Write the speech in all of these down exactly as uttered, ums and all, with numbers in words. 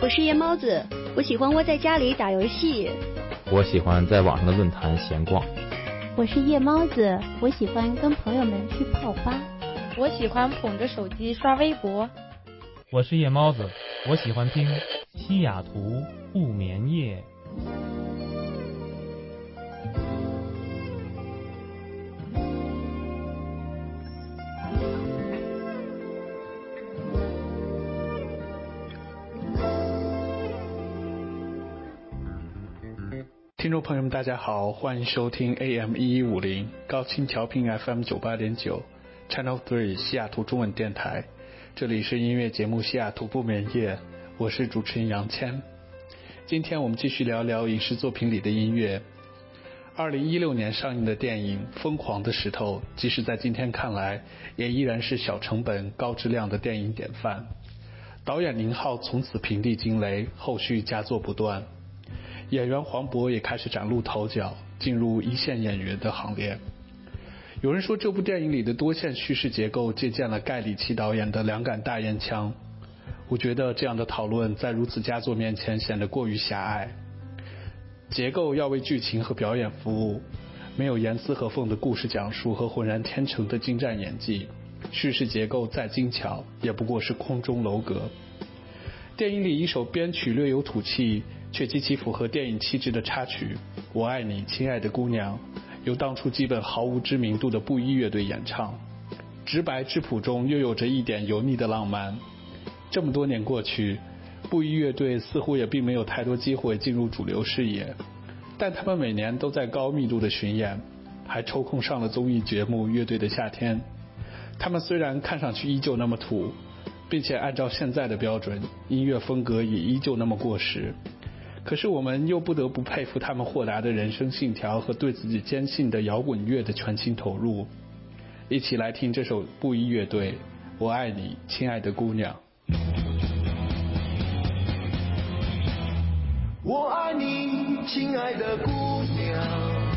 我是夜猫子，我喜欢窝在家里打游戏。 我喜欢在网上的论坛闲逛。 我是夜猫子，我喜欢跟朋友们去泡吧。 我喜欢捧着手机刷微博。 我是夜猫子，我喜欢听西雅图不眠夜。 听众朋友们大家好，欢迎收听 A M 一一五零 高清调频 F M 九八点九 Channel 三西雅图中文电台，这里是音乐节目西雅图不眠夜，我是主持人杨谦。今天我们继续聊聊影视作品里的音乐。二零一六年上映的电影《疯狂的石头》，即使在今天看来也依然是小成本高质量的电影典范。导演宁浩从此平地惊雷，后续佳作不断。演员黄渤也开始崭露头角，进入一线演员的行列。有人说这部电影里的多线叙事结构借鉴了盖里奇导演的两杆大烟枪，我觉得这样的讨论在如此佳作面前显得过于狭隘。结构要为剧情和表演服务，没有严丝合缝的故事讲述和浑然天成的精湛演技，叙事结构再精巧也不过是空中楼阁。电影里一首编曲略有土气却极其符合电影气质的插曲《我爱你亲爱的姑娘》，由当初基本毫无知名度的布衣乐队演唱，直白质朴中又有着一点油腻的浪漫。这么多年过去，布衣乐队似乎也并没有太多机会进入主流视野，但他们每年都在高密度的巡演，还抽空上了综艺节目《乐队的夏天》。他们虽然看上去依旧那么土，并且按照现在的标准，音乐风格也依旧那么过时，可是我们又不得不佩服他们豁达的人生信条和对自己坚信的摇滚乐的全心投入。一起来听这首布衣乐队《我爱你亲爱的姑娘》。 我爱你亲爱的姑娘，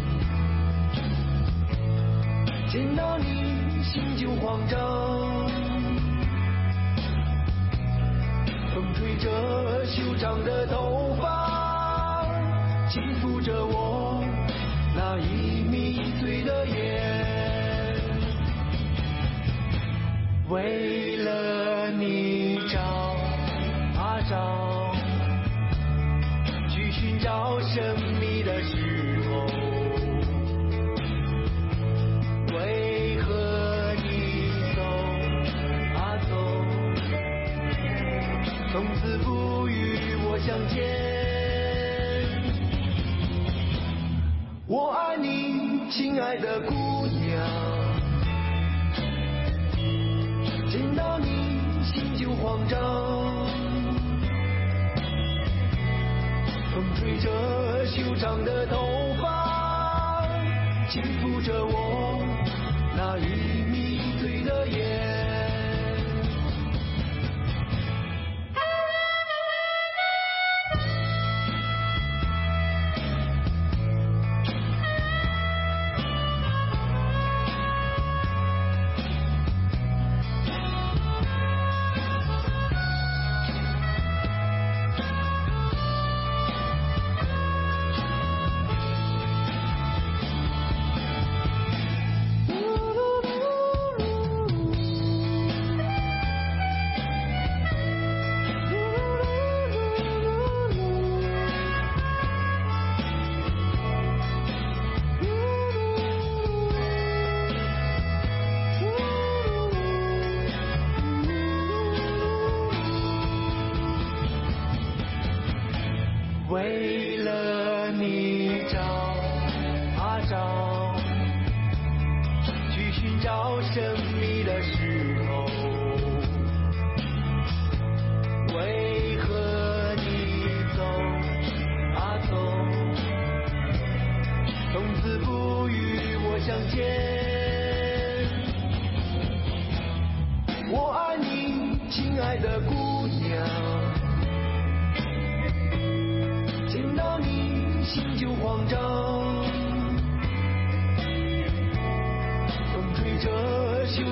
见到你心就慌张，风吹着修长的头发，轻抚着我那已迷醉的眼，为了你找啊找，去寻找神秘的石头，为何你走啊走，从此不与我相见。我爱你亲爱的姑娘，见到你心就慌张，风吹着修长的头发，轻抚着我那已迷醉的眼。为了你找啊找，去寻找神秘的石头，为何你走啊走，从此不与我相见。我爱你亲爱的姑娘，见到你心就慌张，风吹着修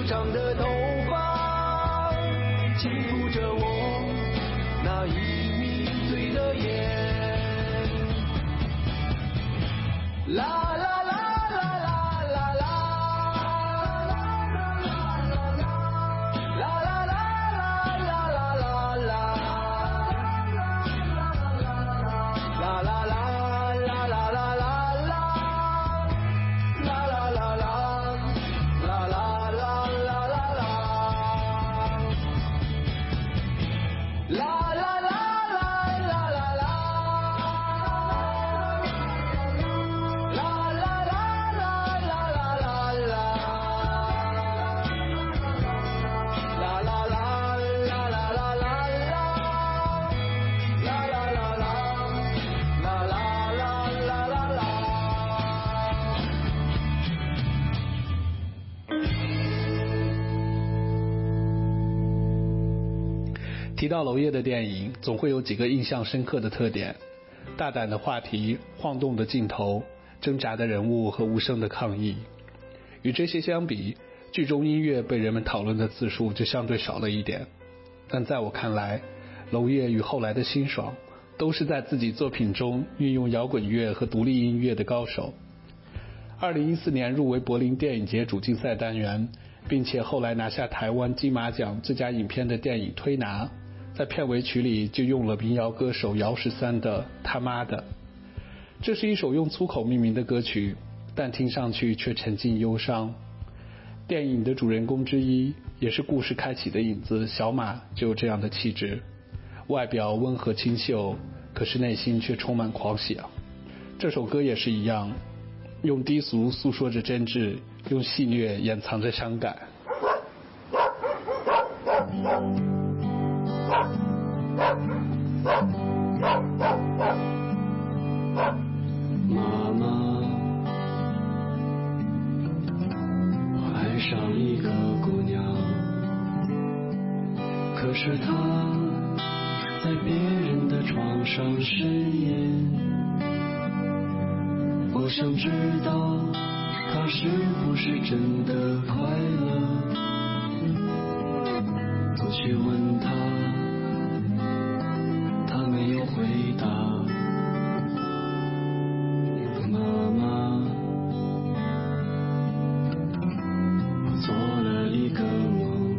提到娄烨的电影，总会有几个印象深刻的特点：大胆的话题、晃动的镜头、挣扎的人物和无声的抗议。与这些相比，剧中音乐被人们讨论的次数就相对少了一点。但在我看来，娄烨与后来的辛爽都是在自己作品中运用摇滚乐和独立音乐的高手。二零一四年入围柏林电影节主竞赛单元，并且后来拿下台湾金马奖最佳影片的电影《推拿》，在片尾曲里就用了民谣歌手姚十三的《他妈的》。这是一首用粗口命名的歌曲，但听上去却沉浸忧伤。电影的主人公之一，也是故事开启的影子小马就有这样的气质，外表温和清秀，可是内心却充满狂喜啊。这首歌也是一样，用低俗诉说着真挚，用戏谑掩藏着伤感。 妈妈，我爱上一个姑娘，可是她在别人的床上呻吟。我想知道她是不是真的快乐，我去问她，她没有回答。妈妈，我做了一个梦，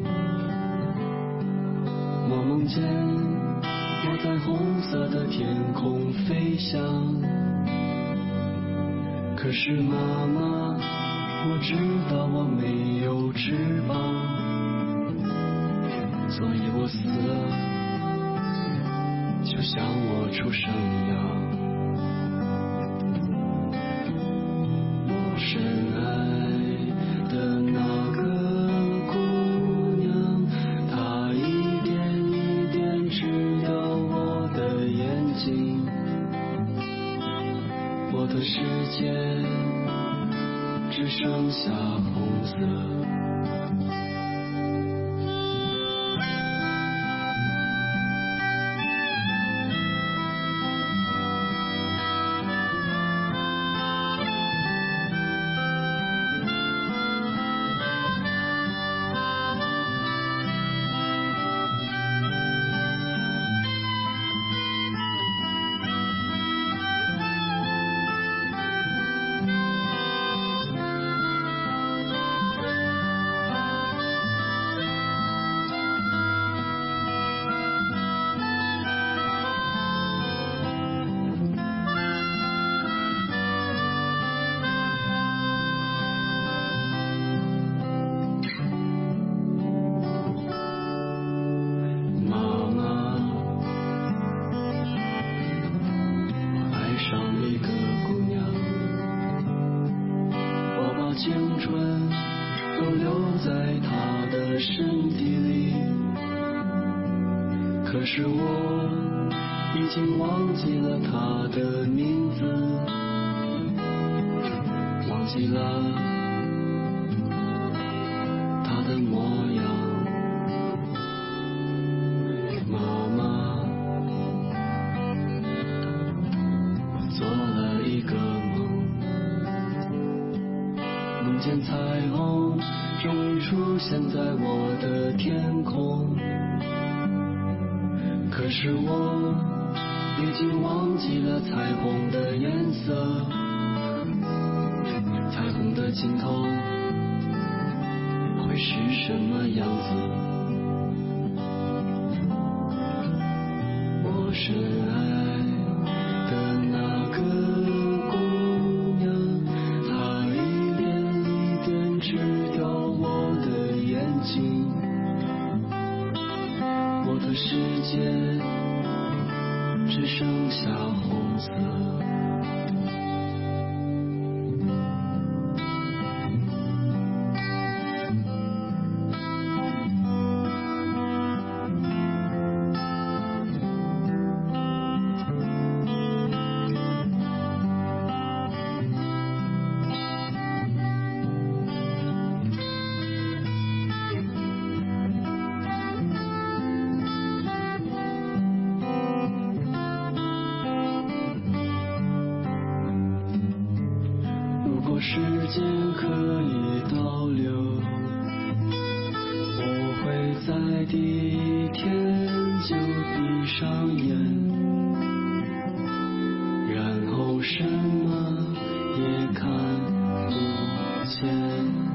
我梦见我在红色的天空飞翔。可是妈妈，我知道我没有翅膀，所以我死了，就像我出生一样。我深爱的那个姑娘，她一点一点吃掉我的眼睛，我的世界只剩下红色。青春都留在他的身体里，可是我已经忘记了他的名字，忘记了他的模样。妈妈，我做了一个梦，梦见彩虹终于出现在我的天空，可是我已经忘记了彩虹的颜色，彩虹的尽头会是什么样子？我深爱的那个姑娘，她一点一点吃掉我的眼睛，我的世界只剩下红色。时间可以倒流，我会在第一天就闭上眼，然后什么也看不见。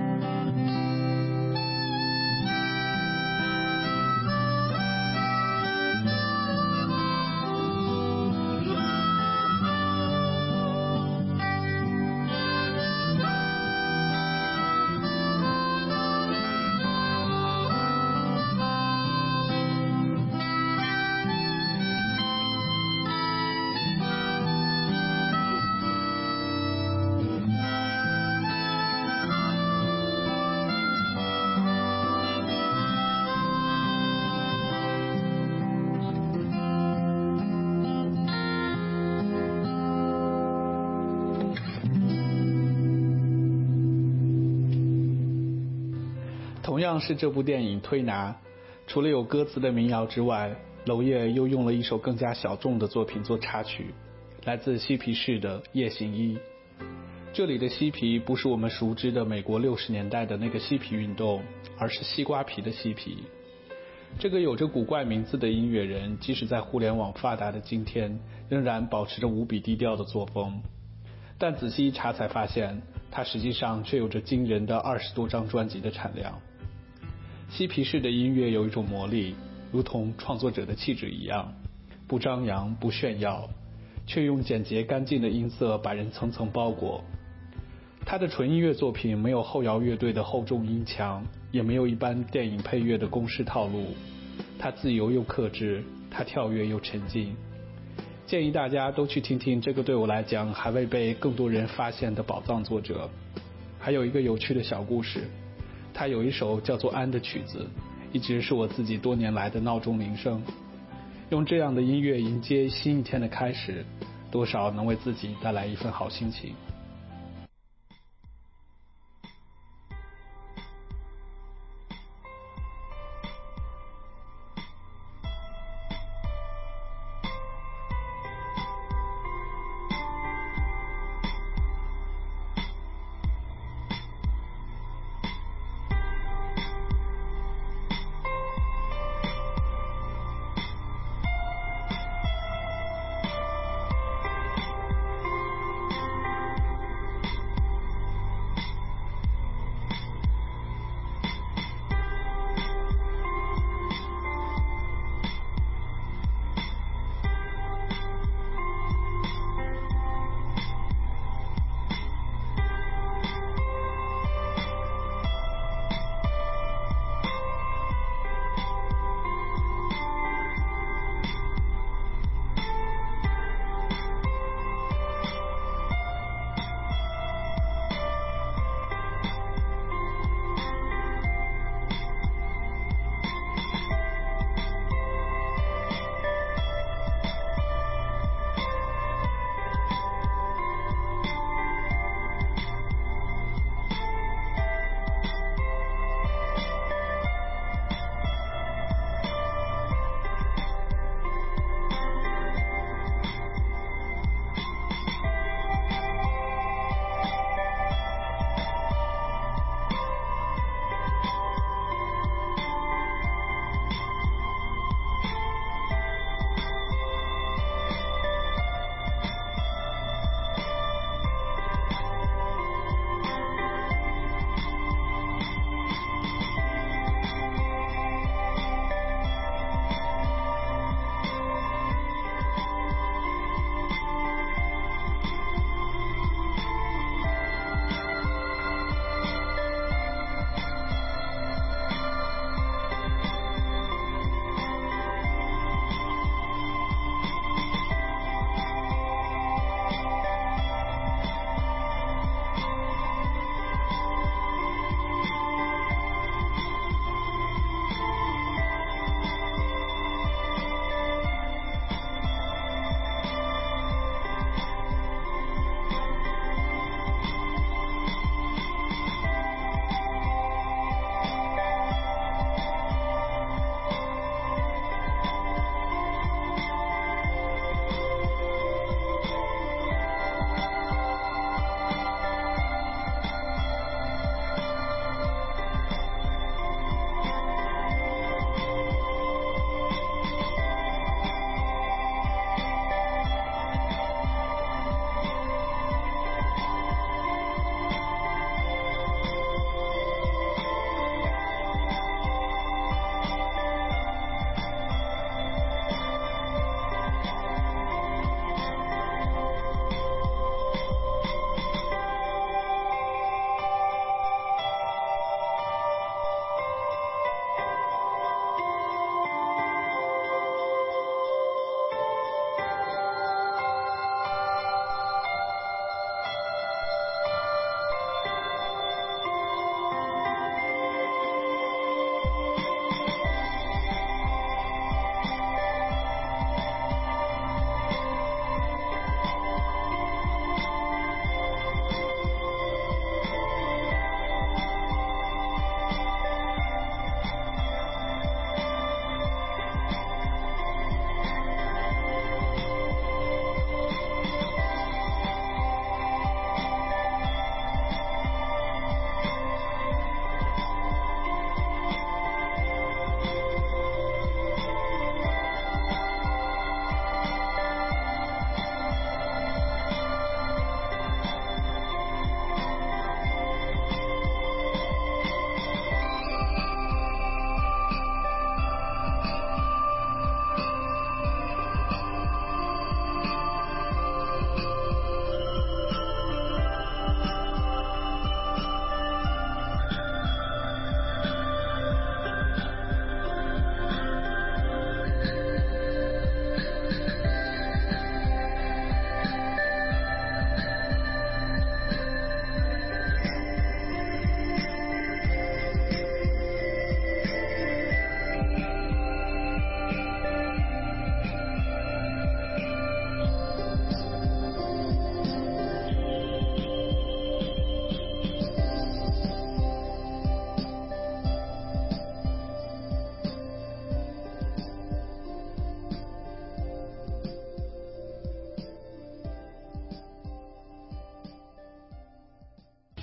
同样是这部电影《推拿》，除了有歌词的民谣之外，娄烨又用了一首更加小众的作品做插曲，来自嬉皮士的《夜行衣》。这里的嬉皮不是我们熟知的美国六十年代的那个嬉皮运动，而是西瓜皮的嬉皮。这个有着古怪名字的音乐人，即使在互联网发达的今天，仍然保持着无比低调的作风。但仔细一查才发现，他实际上却有着惊人的二十多张专辑的产量。嬉皮士的音乐有一种魔力，如同创作者的气质一样，不张扬不炫耀，却用简洁干净的音色把人层层包裹。他的纯音乐作品没有后摇乐队的厚重音墙，也没有一般电影配乐的公式套路，他自由又克制，他跳跃又沉静。建议大家都去听听这个对我来讲还未被更多人发现的宝藏作者。还有一个有趣的小故事，他有一首叫做《安》的曲子，一直是我自己多年来的闹钟铃声。用这样的音乐迎接新一天的开始，多少能为自己带来一份好心情。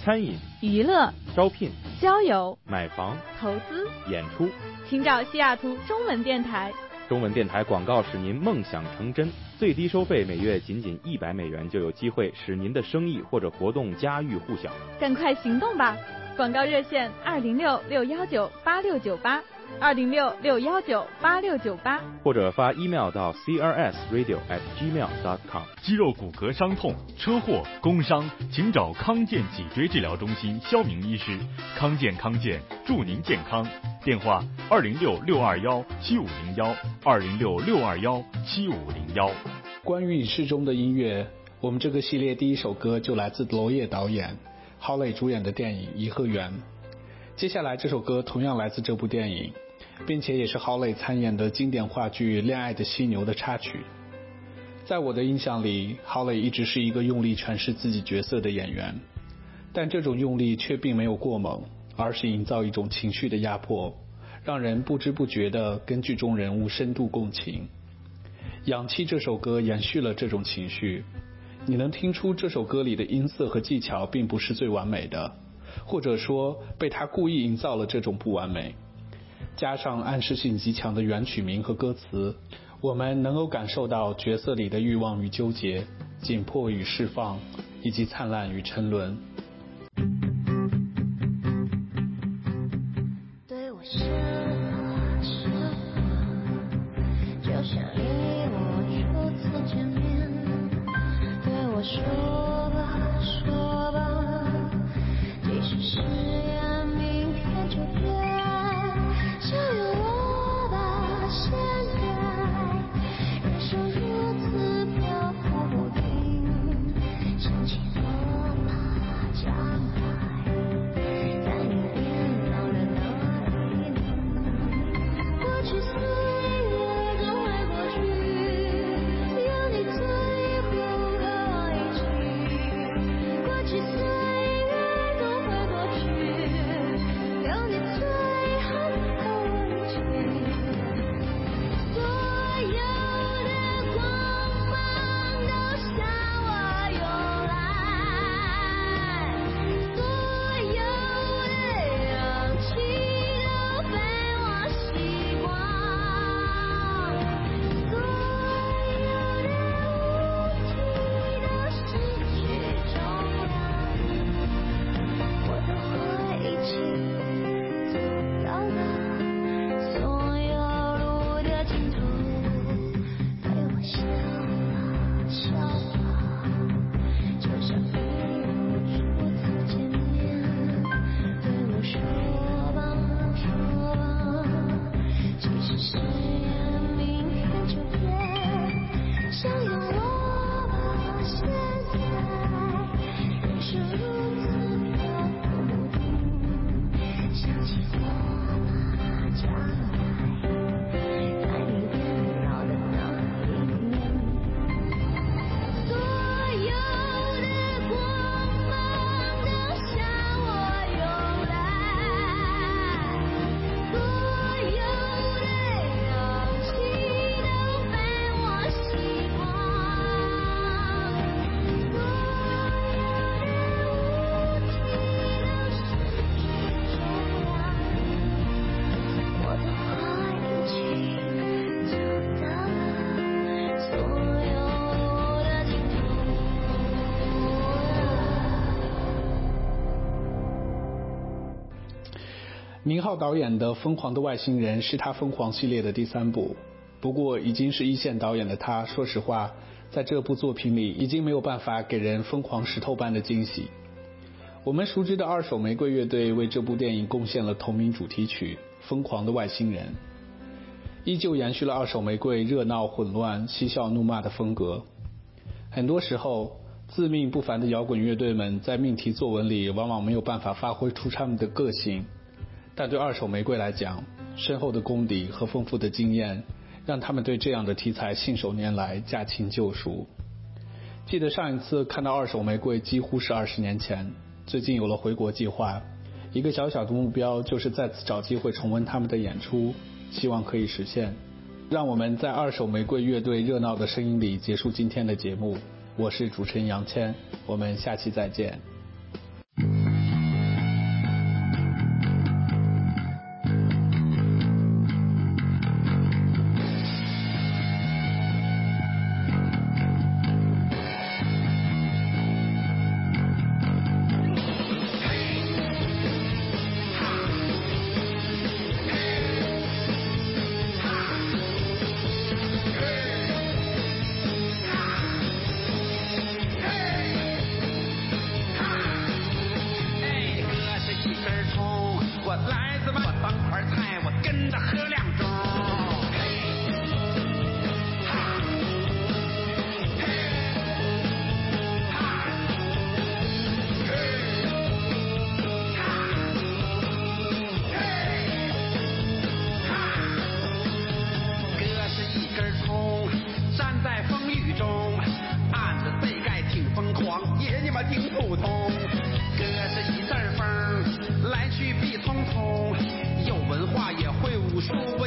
餐饮、 娱乐、 招聘、 交友、 买房、 投资、 演出， 请找西雅图中文电台。 中文电台广告使您梦想成真，最低收费每月仅仅一百美元，就有机会使您的生意或者活动家喻户晓。 赶快行动吧！广告热线二零六六幺九八六九八，二零六六幺九八六九八， 或者发 email 到 c r s radio at gmail dot com。 肌肉骨骼伤痛、车祸、工伤，请找康健脊椎治疗中心肖明医师。康健康健，祝您健康。电话二零六六二幺七五零幺，二零六六二幺七五零幺。 关于影视中的音乐，我们这个系列第一首歌就来自娄烨导演、Hawley 主演的电影《颐和园》。接下来这首歌同样来自这部电影，并且也是Hawley参演的经典话剧《恋爱的犀牛》的插曲。在我的印象里，Hawley一直是一个用力诠释自己角色的演员，但这种用力却并没有过猛，而是营造一种情绪的压迫，让人不知不觉地跟剧中人物深度共情。氧气这首歌延续了这种情绪，你能听出这首歌里的音色和技巧并不是最完美的，或者说被他故意营造了这种不完美。加上暗示性极强的原曲名和歌词，我们能够感受到角色里的欲望与纠结、紧迫与释放，以及灿烂与沉沦。 对我说说就像你我初次见面，对我说吧说吧，即使誓言明天就变，相拥我吧现在，人生如此飘忽不定，想起我吧将来，在你变老的那一年，过去岁月总会过去，有你最后和我一起，过去岁月总会过去，有你最后和我一起，所有的光芒都向我涌来，所有的氧气都被我吸光，所有的雾气都失去重量，我都会一起走到了所有路的尽头。对我笑吧笑吧，就像你我初次见面，对我说吧说吧，即使誓言明天就变，相拥我吧现在，人生如此飘忽不定，想起我吧将来，在你变老的那一年，所有的光芒都向我涌来，所有的氧气都被我吸光，所有的雾气都失去重量，我都会一起走到了所有路的尽头。 宁浩导演的《疯狂的外星人》是他疯狂系列的第三部，不过已经是一线导演的他，说实话在这部作品里已经没有办法给人疯狂石头般的惊喜。我们熟知的二手玫瑰乐队为这部电影贡献了同名主题曲《疯狂的外星人》，依旧延续了二手玫瑰热闹混乱、嬉笑怒骂的风格。很多时候自命不凡的摇滚乐队们在命题作文里往往没有办法发挥出他们的个性，但对二手玫瑰来讲，深厚的功底和丰富的经验让他们对这样的题材信手拈来，驾轻就熟。记得上一次看到二手玫瑰几乎是二十年前，最近有了回国计划，一个小小的目标就是再次找机会重温他们的演出，希望可以实现。让我们在二手玫瑰乐队热闹的声音里结束今天的节目，我是主持人杨谦，我们下期再见。 我挺普通，哥是一阵风，来去必通通，有文化也会武术。